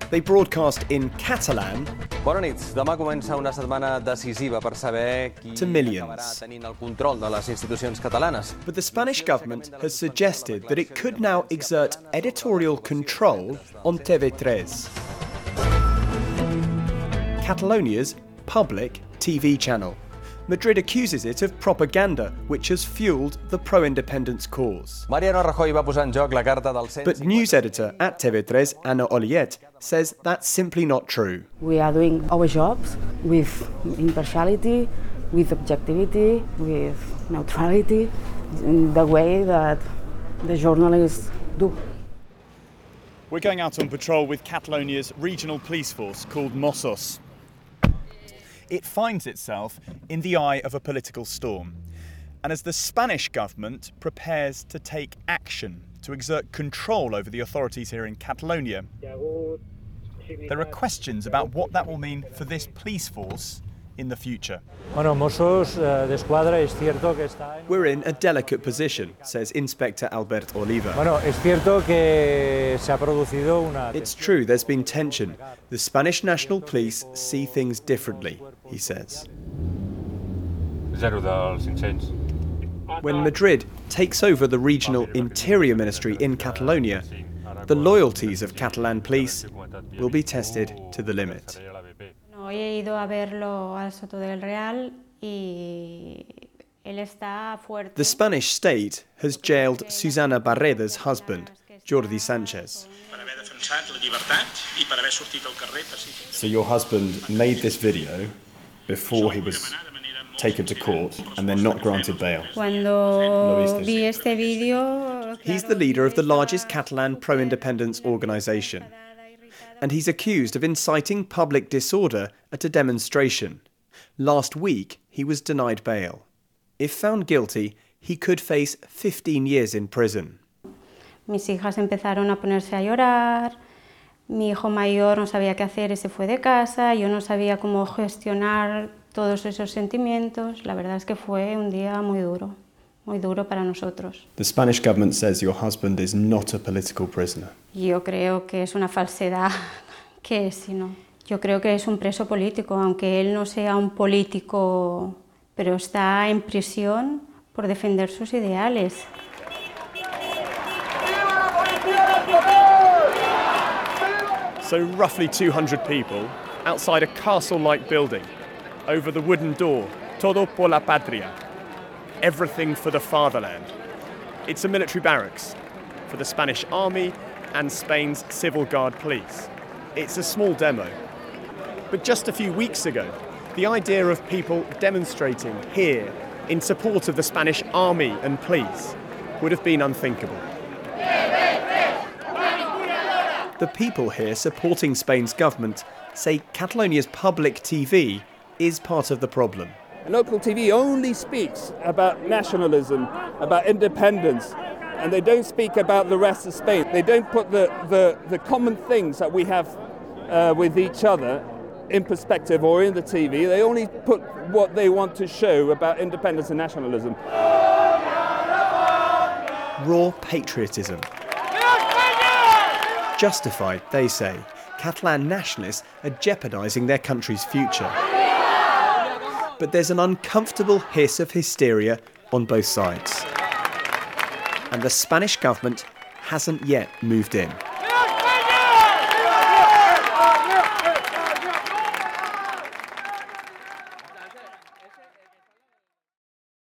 They broadcast in Catalan Bona nit. Demà comença una setmana decisiva per saber qui acabarà tenint el control de les institucions catalanes. But the Spanish government has suggested that it could now exert editorial control on TV3, Catalonia's public TV channel. Madrid accuses it of propaganda, which has fueled the pro-independence cause. Mariano Rajoy va posar en joc la carta del But news editor at TV3, Ana Olliet, says that's simply not true. We are doing our jobs with impartiality, with objectivity, with neutrality, in the way that the journalists do. We're going out on patrol with Catalonia's regional police force called Mossos. It finds itself in the eye of a political storm. And as the Spanish government prepares to take action to exert control over the authorities here in Catalonia, there are questions about what that will mean for this police force in the future. We're in a delicate position, says Inspector Albert Oliva. It's true, there's been tension. The Spanish National Police see things differently, he says. When Madrid takes over the regional Interior Ministry in Catalonia, the loyalties of Catalan police will be tested to the limit. Hoy he ido a verlo al Soto del Real y él está fuerte. The Spanish state has jailed Susana Barreda's husband, Jordi Sanchez. So your husband made this video before he was taken to court and then not granted bail. Cuando vi este video, he's the leader of the largest Catalan pro-independence organisation. And he's accused of inciting public disorder at a demonstration. Last week, he was denied bail. If found guilty, he could face 15 years in prison. Mis hijas empezaron a ponerse a llorar. Mi hijo mayor no sabía qué hacer y se fue de casa. Yo no sabía cómo gestionar todos esos sentimientos. La verdad es que fue un día muy duro para nosotros. The Spanish government says your husband is not a political prisoner. Yo creo que es una falsedad. ¿Qué es sino? Yo creo que es un preso político, aunque él no sea un político, pero está en prisión por defender sus ideales. So roughly 200 people outside a castle-like building, over the wooden door, todo por la patria. Everything for the fatherland. It's a military barracks for the Spanish army and Spain's civil guard police. It's a small demo. But just a few weeks ago, the idea of people demonstrating here in support of the Spanish army and police would have been unthinkable. The people here supporting Spain's government say Catalonia's public TV is part of the problem. Local TV only speaks about nationalism, about independence, and they don't speak about the rest of Spain. They don't put the common things that we have with each other in perspective or in the TV. They only put what they want to show about independence and nationalism. Raw patriotism. Justified, they say. Catalan nationalists are jeopardising their country's future. But there's an uncomfortable hiss of hysteria on both sides. And the Spanish government hasn't yet moved in.